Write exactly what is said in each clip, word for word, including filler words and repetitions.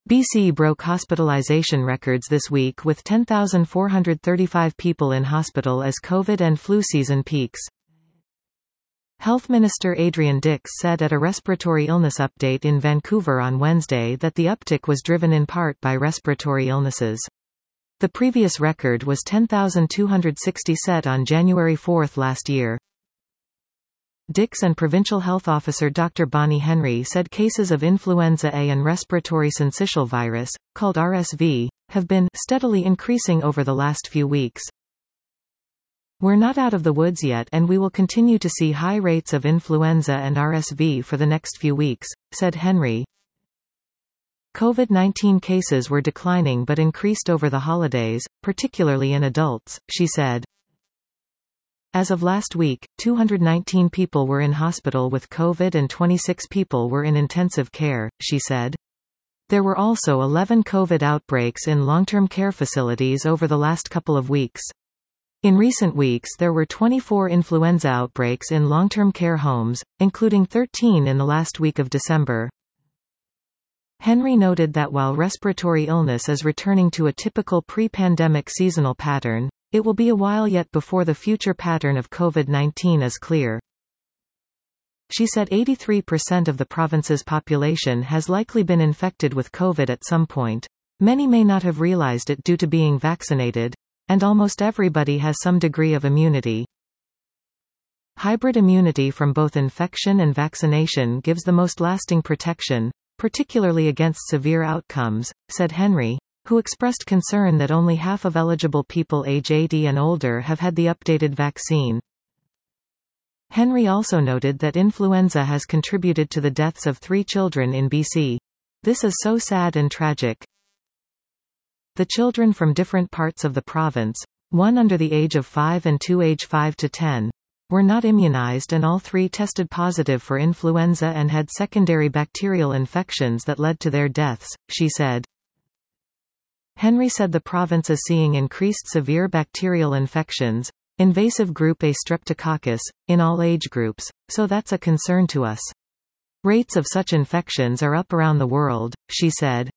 B C broke hospitalization records this week with ten thousand four hundred thirty-five people in hospital as COVID and flu season peaks. Health Minister Adrian Dix said at a respiratory illness update in Vancouver on Wednesday that the uptick was driven in part by respiratory illnesses. The previous record was ten thousand two hundred sixty set on January fourth last year. Dix and Provincial Health Officer Doctor Bonnie Henry said cases of influenza A and respiratory syncytial virus, called R S V, have been steadily increasing over the last few weeks. We're not out of the woods yet and we will continue to see high rates of influenza and R S V for the next few weeks, said Henry. COVID nineteen cases were declining but increased over the holidays, particularly in adults, she said. As of last week, two hundred nineteen people were in hospital with COVID and twenty-six people were in intensive care, she said. There were also eleven COVID outbreaks in long-term care facilities over the last couple of weeks. In recent weeks there were twenty-four influenza outbreaks in long-term care homes, including thirteen in the last week of December. Henry noted that while respiratory illness is returning to a typical pre-pandemic seasonal pattern, it will be a while yet before the future pattern of COVID nineteen is clear. She said eighty-three percent of the province's population has likely been infected with COVID at some point. Many may not have realized it due to being vaccinated, and almost everybody has some degree of immunity. Hybrid immunity from both infection and vaccination gives the most lasting protection, particularly against severe outcomes, said Henry, who expressed concern that only half of eligible people age eighty and older have had the updated vaccine. Henry also noted that influenza has contributed to the deaths of three children in B C. This is so sad and tragic. The children from different parts of the province, one under the age of five and two age five to ten, were not immunized and all three tested positive for influenza and had secondary bacterial infections that led to their deaths, she said. Henry said the province is seeing increased severe bacterial infections, invasive group A streptococcus, in all age groups, so that's a concern to us. Rates of such infections are up around the world, she said.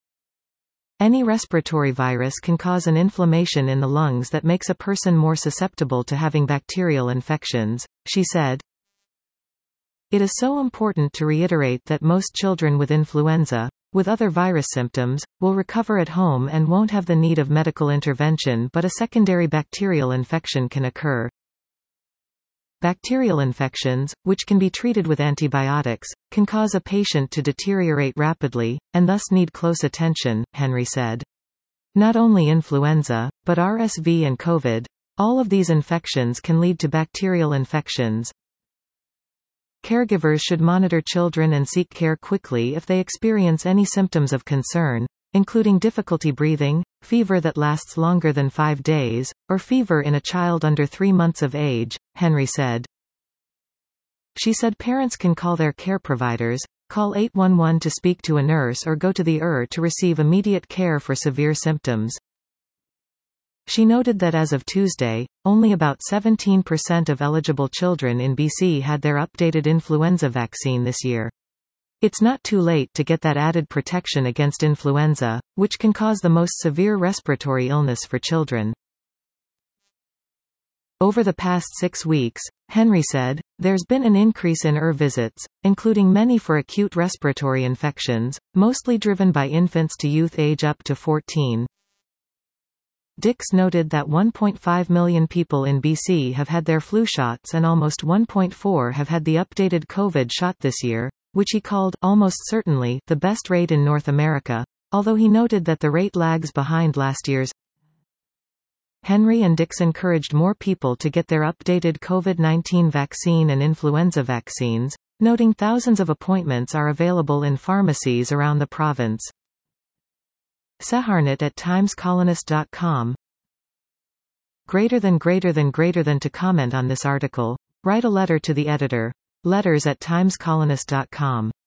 Any respiratory virus can cause an inflammation in the lungs that makes a person more susceptible to having bacterial infections, she said. It is so important to reiterate that most children with influenza, with other virus symptoms, will recover at home and won't have the need of medical intervention, but a secondary bacterial infection can occur. Bacterial infections, which can be treated with antibiotics, can cause a patient to deteriorate rapidly, and thus need close attention, Henry said. Not only influenza, but R S V and COVID, all of these infections can lead to bacterial infections. Caregivers should monitor children and seek care quickly if they experience any symptoms of concern, including difficulty breathing, fever that lasts longer than five days, or fever in a child under three months of age, Henry said. She said parents can call their care providers, call eight one one to speak to a nurse or go to the E R to receive immediate care for severe symptoms. She noted that as of Tuesday, only about seventeen percent of eligible children in B C had their updated influenza vaccine this year. It's not too late to get that added protection against influenza, which can cause the most severe respiratory illness for children. Over the past six weeks, Henry said, there's been an increase in E R visits, including many for acute respiratory infections, mostly driven by infants to youth age up to fourteen. Dix noted that one point five million people in B C have had their flu shots and almost one point four have had the updated COVID shot this year, which he called, almost certainly, the best rate in North America, although he noted that the rate lags behind last year's. Henry and Dix encouraged more people to get their updated COVID nineteen vaccine and influenza vaccines, noting thousands of appointments are available in pharmacies around the province. Seharnat at times colonist dot com. Greater than greater than greater than to comment on this article, write a letter to the editor. Letters at times colonist dot com.